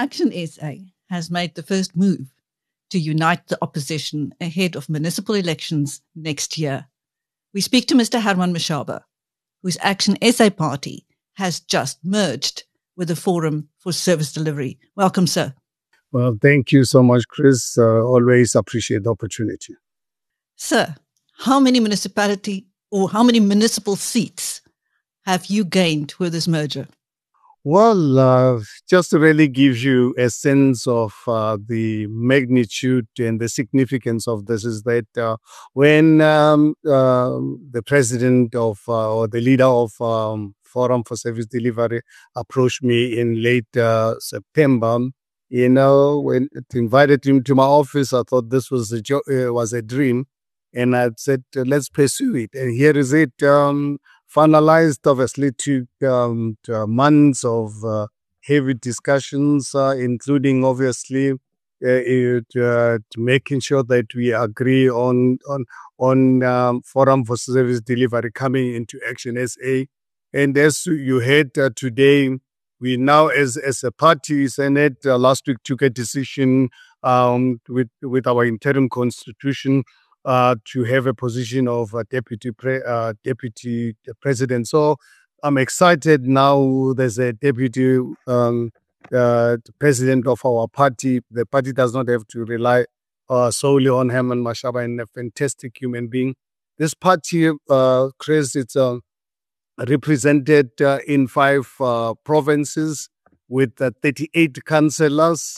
Action SA has made the first move to unite the opposition ahead of municipal elections next year. We speak to Mr. Herman Mashaba, whose Action SA party has just merged with the Forum for Service Delivery. Welcome, sir. Well, thank you so much, Chris. Always appreciate the opportunity. Sir, how many municipal seats have you gained with this merger? Well, just to really give you a sense of the magnitude and the significance of this is that when the president of or the leader of Forum for Service Delivery approached me in late September, when it invited him to my office, I thought this was a dream, and I said, let's pursue it. And here is it. Finalized, obviously, took months of heavy discussions, including obviously making sure that we agree on Forum for Service Delivery coming into Action SA. And as you heard today, we now, as a party, Senate last week took a decision with our interim constitution to have a position of deputy president. So I'm excited now. There's a deputy president of our party. The party does not have to rely solely on Herman Mashaba, and a fantastic human being. This party, Chris, it's represented in 5 provinces with 38 councillors.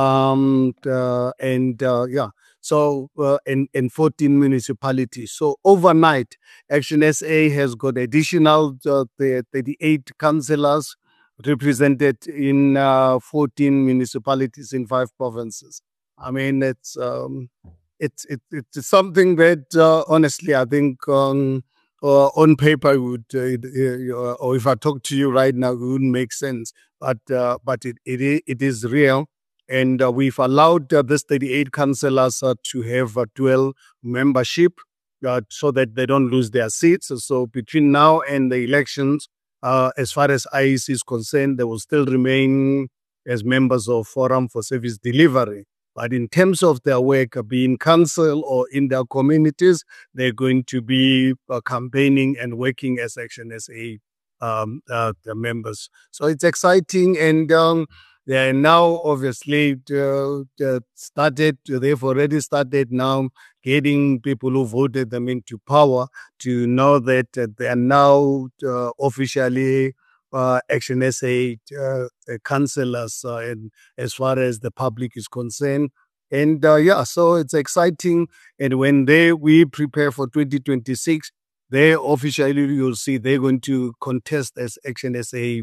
So in 14 municipalities. So overnight, Action SA has got additional 38 councillors represented in 14 municipalities in 5 provinces. I mean, it's something that honestly I think on paper would, or if I talk to you right now, it wouldn't make sense. But it is real. And we've allowed this 38 councillors to have a dual membership so that they don't lose their seats. So between now and the elections, as far as IEC is concerned, they will still remain as members of Forum for Service Delivery. But in terms of their work, being council or in their communities, they're going to be campaigning and working as Action SA the members. So it's exciting, and they are now obviously they've already started now getting people who voted them into power to know that they are now officially Action SA councillors and as far as the public is concerned. And so it's exciting. And when we prepare for 2026, they officially, you'll see, they're going to contest as Action SA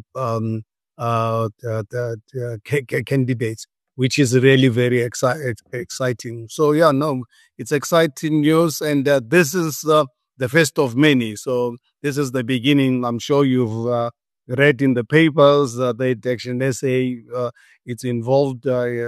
candidates, which is really very exciting. So it's exciting news, and this is the first of many. So this is the beginning. I'm sure you've read in the papers that Action SA it's involved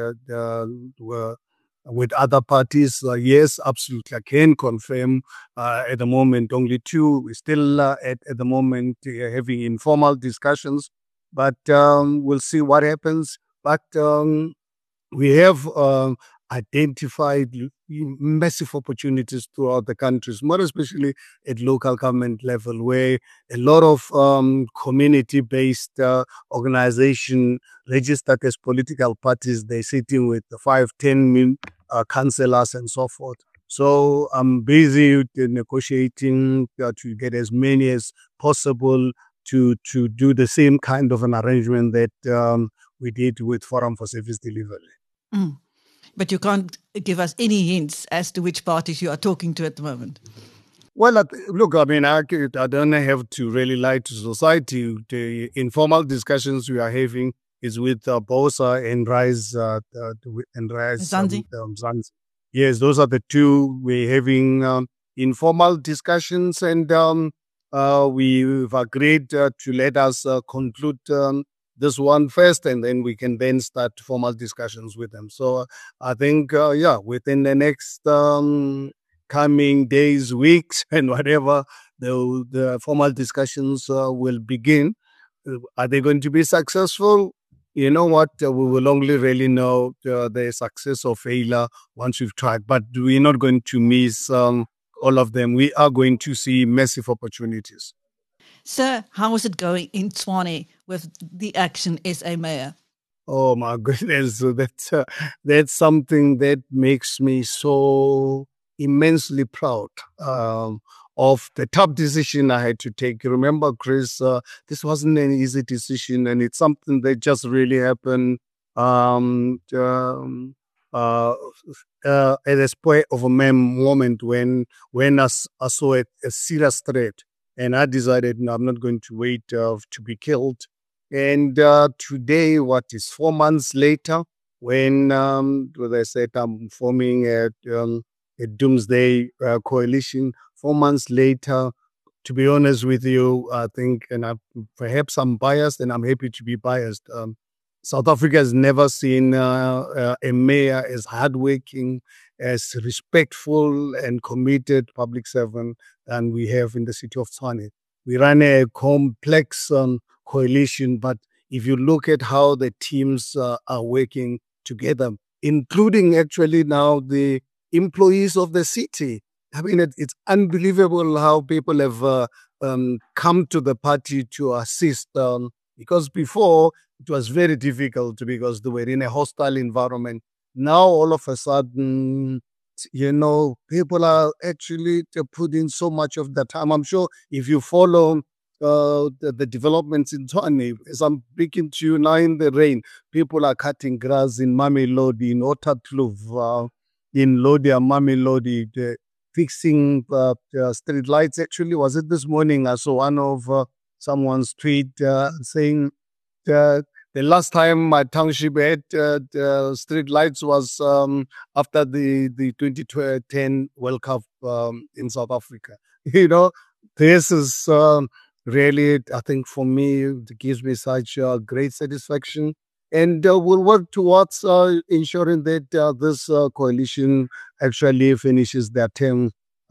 with other parties. Yes, absolutely, I can confirm. At the moment, only 2. We're still at the moment having informal discussions. But we'll see what happens. But we have identified massive opportunities throughout the countries, more especially at local government level, where a lot of community-based organization registered as political parties, they're sitting with 5, 10 councillors and so forth. So I'm busy negotiating to get as many as possible to do the same kind of an arrangement that we did with Forum for Service Delivery. But you can't give us any hints as to which parties you are talking to at the moment. Well, look, I mean, I don't have to really lie to society. The informal discussions we are having is with BOSA and RISE Zanzi. Zanzi. Yes, those are the 2 we're having informal discussions, and we've agreed to let us conclude this one first, and then we can then start formal discussions with them. So I think, within the next coming days, weeks, and whatever, the formal discussions will begin. Are they going to be successful? you know what? We will only really know the success or failure once we've tried. But we're not going to miss all of them. We are going to see massive opportunities. Sir, how is it going in Tshwane with the Action SA mayor? Oh my goodness, so that's something that makes me so immensely proud of the tough decision I had to take. Remember, Chris, this wasn't an easy decision, and it's something that just really happened um, um, uh, at a spur of a moment when I saw a serious threat, and I decided, no, I'm not going to wait to be killed. And today, what is 4 months later, when I said I'm forming a doomsday coalition, 4 months later, to be honest with you, I think, and perhaps I'm biased, and I'm happy to be biased. South Africa has never seen a mayor as hardworking, as respectful and committed public servant than we have in the city of Tshwane. We run a complex coalition, but if you look at how the teams are working together, including actually now the employees of the city, I mean, it's unbelievable how people have come to the party to assist. Because before it was very difficult because they were in a hostile environment. Now, all of a sudden, people are actually putting so much of the time. I'm sure if you follow the developments in Tshwane, as I'm speaking to you now in the rain, people are cutting grass in Mamelodi, in Otakloof, in Lodia, Mamelodi, fixing street lights. Actually, was it this morning? I saw one of someone's tweet saying uh, the last time my township had street lights was after the 2010 World Cup in South Africa. You know, this is really, I think, for me, it gives me such great satisfaction. And we'll work towards ensuring that this coalition actually finishes their term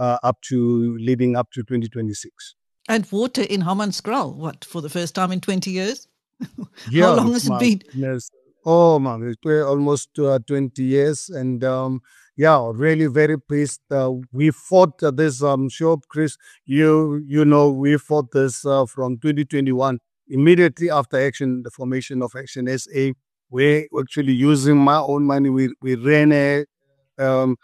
leading up to 2026. And water in Hammanskraal, what, for the first time in 20 years? How Yeah, long has it my been? goodness. Oh man, it were almost 20 years, and yeah, really very pleased. We fought this. I'm sure, Chris, you know, we fought this from 2021 immediately after Action, the formation of Action SA. We actually using my own money. We ran um,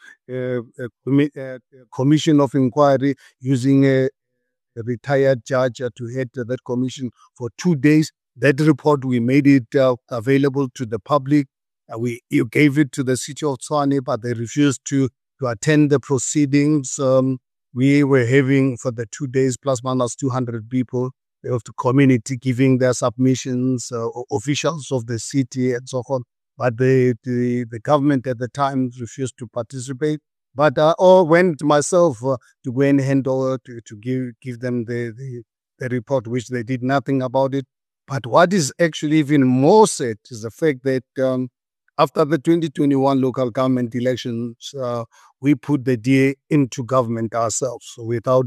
a commission of inquiry using a retired judge to head that commission for 2 days. That report, we made it available to the public. You gave it to the city of Tshwane, but they refused to attend the proceedings. We were having for the 2 days plus minus 200 people of the community giving their submissions, officials of the city and so on. But the government at the time refused to participate. But I went myself to go and hand over to give them the report, which they did nothing about it. But what is actually even more sad is the fact that after the 2021 local government elections, we put the DA into government ourselves without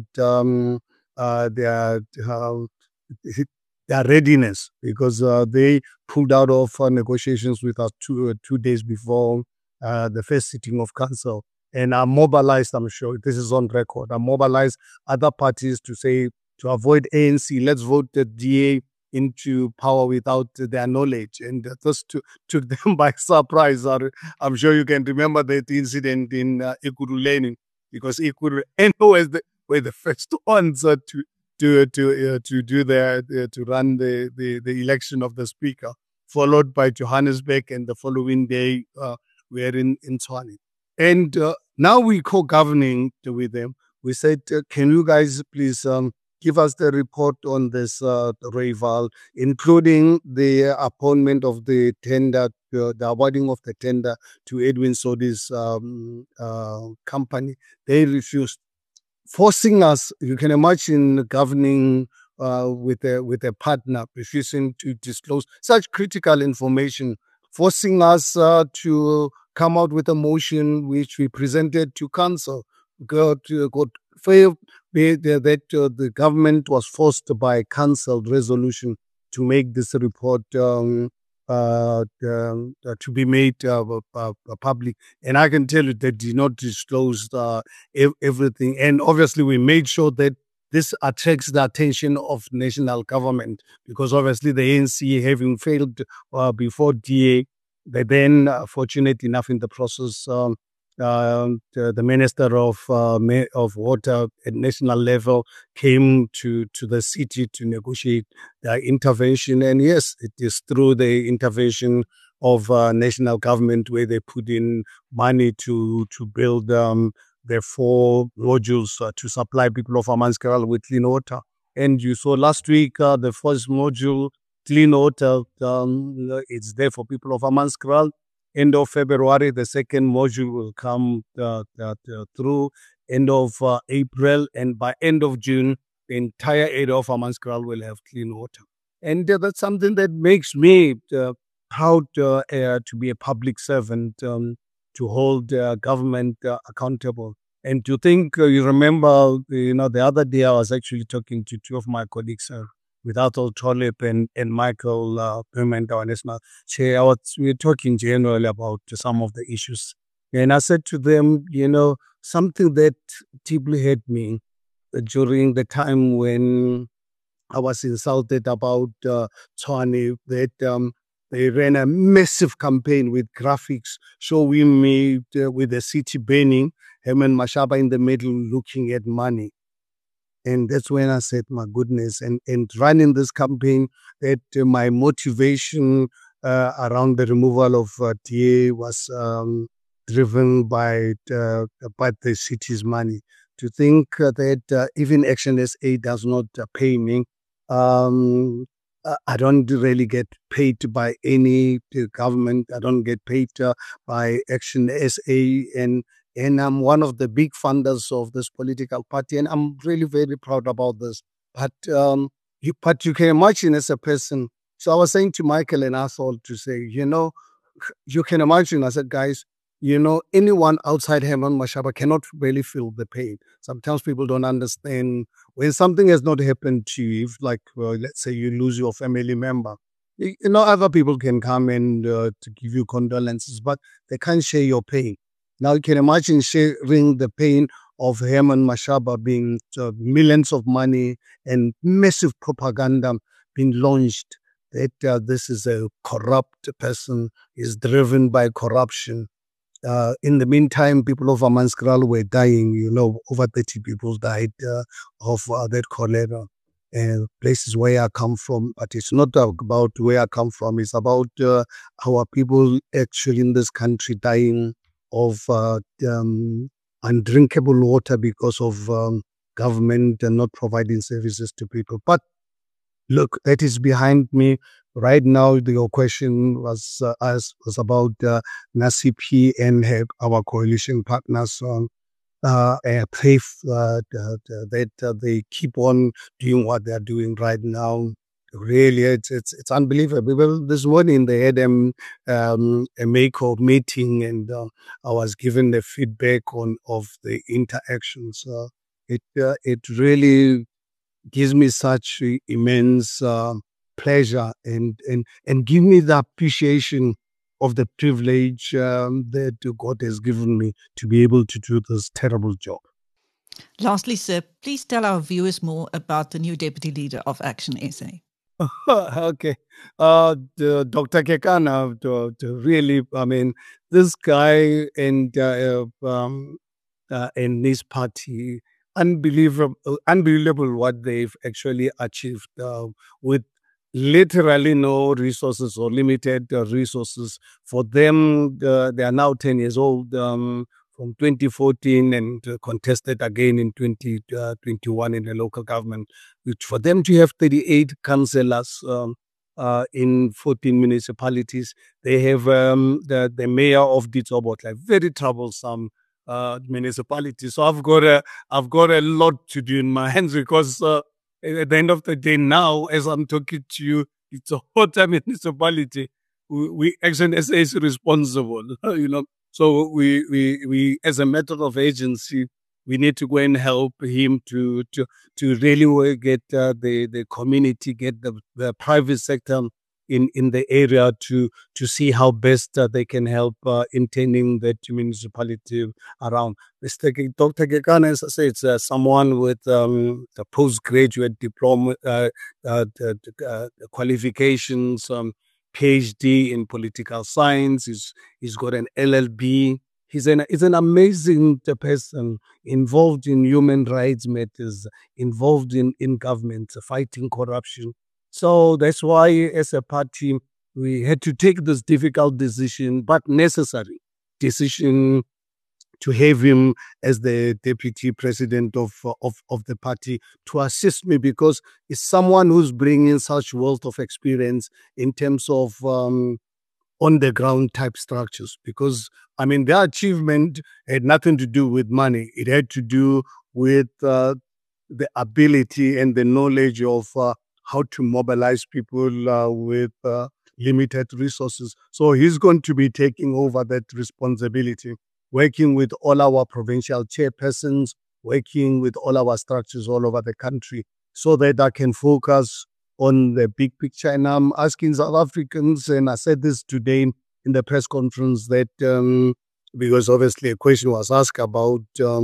their their readiness, because they pulled out of negotiations with us 2 days before the first sitting of council. And I mobilized, I'm sure this is on record, I mobilized other parties to say, to avoid ANC, let's vote the DA into power without their knowledge. And this took them by surprise. I'm sure you can remember that incident in Ekurhuleni, because Ekurhuleni were the first ones to do to run the election of the speaker, followed by Johannesburg, and the following day we are in Tshwane. And now we co-governing with them. We said, can you guys please give us the report on this rival, including the appointment of the tender, the awarding of the tender to Edwin Sodi's company. They refused, forcing us. You can imagine governing with a partner refusing to disclose such critical information, forcing us to come out with a motion which we presented to council. Got failed that the government was forced by council resolution to make this report to be made public. And I can tell you they did not disclose everything. And obviously, we made sure that this attracts the attention of national government because obviously the ANC, having failed before DA, they then, fortunate enough in the process, the Minister of Water at national level came to the city to negotiate the intervention. And yes, it is through the intervention of national government where they put in money to build the 4 modules to supply people of Amanskraal with clean water. And you saw last week the first module, clean water, it's there for people of Amanskraal. End of February, the second module will come through end of April, and by end of June, the entire area of Amanskraal will have clean water. And that's something that makes me proud to be a public servant, to hold government accountable. And to think, you remember, the other day I was actually talking to 2 of my colleagues, with Athol Tolip and Michael Perment, our national chair. We were talking generally about some of the issues. And I said to them, something that deeply hurt me during the time when I was insulted about Tshwane, that they ran a massive campaign with graphics showing me with the city burning, Herman Mashaba in the middle looking at money. And that's when I said, my goodness, and running this campaign, that my motivation around the removal of DA was driven by the city's money. To think that even Action SA does not pay me. I don't really get paid by any government. I don't get paid by Action SA, and I'm one of the big funders of this political party, and I'm really very proud about this. But you can imagine as a person. So I was saying to Michael and Athol to say, you can imagine. I said, guys, anyone outside Herman Mashaba cannot really feel the pain. Sometimes people don't understand when something has not happened to you. If, like, let's say you lose your family member, other people can come and to give you condolences, but they can't share your pain. Now you can imagine sharing the pain of Herman Mashaba being millions of money and massive propaganda being launched that this is a corrupt person, is driven by corruption. In the meantime, people of Amanskraal were dying. Over 30 people died of that cholera. Places where I come from, but it's not about where I come from. It's about our people actually in this country dying of undrinkable water because of government and not providing services to people. But look, that is behind me. Right now, your question was about NACP and our coalition partners. Pray that they keep on doing what they're doing right now. Really, it's unbelievable. Well, this morning they had a make-up meeting, and I was given the feedback of the interactions. It really gives me such immense pleasure and give me the appreciation of the privilege that God has given me to be able to do this terrible job. Lastly, sir, please tell our viewers more about the new deputy leader of Action SA. Okay. Dr. Kekana, really, I mean, this guy and his party, unbelievable what they've actually achieved with literally no resources or limited resources. For them, they are now 10 years old from 2014 and contested again in 2021 in the local government. Which for them to have 38 councillors in 14 municipalities, they have the mayor of Ditsobot, like very troublesome municipality. So I've got a lot to do in my hands because at the end of the day now, as I'm talking to you, it's a Hota municipality. We Action SA is responsible, So we as a matter of agency, we need to go and help him to really get the community, get the private sector in the area to see how best they can help in turning that municipality around. Dr. Kekana, as I say, it's someone with a postgraduate diploma qualifications, PhD in political science. He's got an LLB. He's an amazing person, involved in human rights matters, involved in government, fighting corruption. So that's why, as a party, we had to take this difficult decision, but necessary decision, to have him as the deputy president of the party to assist me, because it's someone who's bringing such wealth of experience in terms of on the ground type structures. Because their achievement had nothing to do with money; it had to do with the ability and the knowledge of how to mobilize people with limited resources. So he's going to be taking over that responsibility, working with all our provincial chairpersons, working with all our structures all over the country, so that I can focus on the big picture. And I'm asking South Africans, and I said this today in the press conference, that because obviously a question was asked about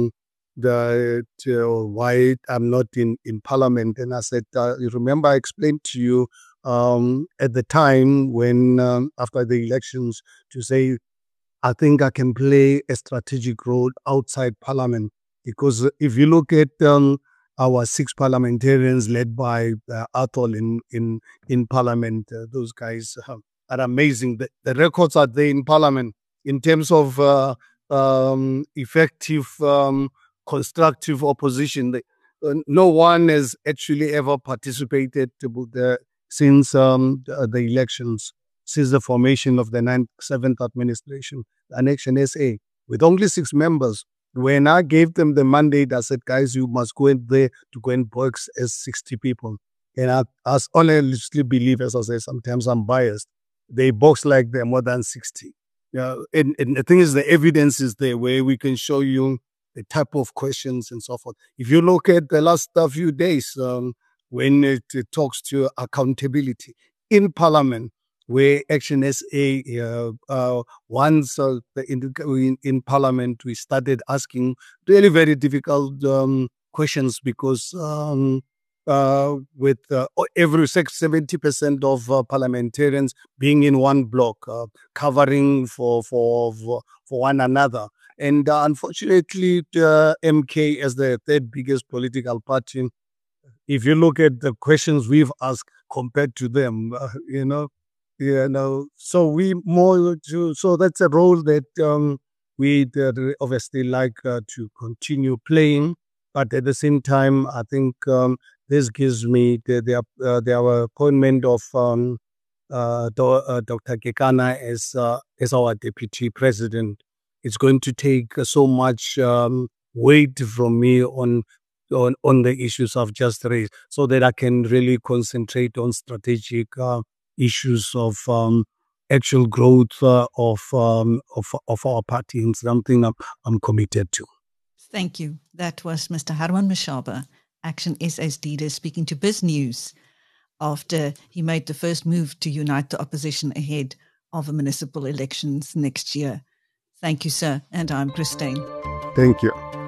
why I'm not in Parliament. And I said, you remember I explained to you at the time when, after the elections, to say, I think I can play a strategic role outside Parliament. Because if you look at our 6 parliamentarians led by Athol in Parliament, those guys are amazing. The records are there in Parliament in terms of effective, constructive opposition. No one has actually ever participated since the elections, since the formation of the 7th administration, the Action SA, with only 6 members. When I gave them the mandate, I said, guys, you must go in there to go and box as 60 people. And I honestly believe, as I say, sometimes I'm biased, they box like they're more than 60. And the thing is, the evidence is there where we can show you the type of questions and so forth. If you look at the last few days, when it talks to accountability in Parliament, where Action SA, once in Parliament, we started asking really very difficult questions, because with every 70% of parliamentarians being in one block, covering for one another. And unfortunately, MK, as the 3rd biggest political party, if you look at the questions we've asked compared to them, so that's a role that we'd obviously like to continue playing. But at the same time, I think this gives me the appointment of Dr. Kekana as our deputy president. It's going to take so much weight from me on the issues I've just raised, so that I can really concentrate on strategic issues of actual growth of our party, and something I'm committed to. Thank you. That was Mr. Herman Mashaba, Action SA's leader, speaking to BizNews after he made the first move to unite the opposition ahead of the municipal elections next year. Thank you, sir. And I'm Christine. Thank you.